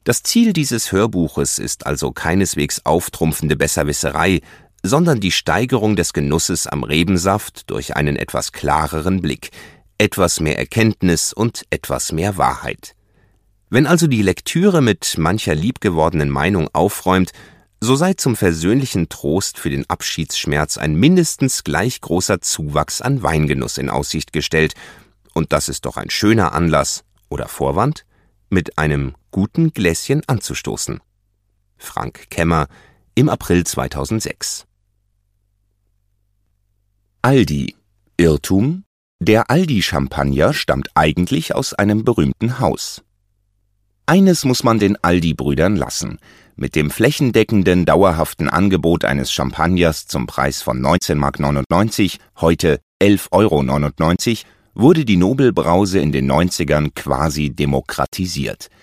Das Ziel dieses Hörbuches ist also keineswegs auftrumpfende Besserwisserei, sondern die Steigerung des Genusses am Rebensaft durch einen etwas klareren Blick, etwas mehr Erkenntnis und etwas mehr Wahrheit. Wenn also die Lektüre mit mancher liebgewordenen Meinung aufräumt, so sei zum versöhnlichen Trost für den Abschiedsschmerz ein mindestens gleich großer Zuwachs an Weingenuss in Aussicht gestellt, und das ist doch ein schöner Anlass oder Vorwand, mit einem guten Gläschen anzustoßen. Frank Kemmer, im April 2006. Aldi. Irrtum: Der Aldi-Champagner stammt eigentlich aus einem berühmten Haus. Eines muss man den Aldi-Brüdern lassen: Mit dem flächendeckenden, dauerhaften Angebot eines Champagners zum Preis von 19,99 Mark, heute 11,99 € wurde die Nobelbrause in den 90ern quasi demokratisiert.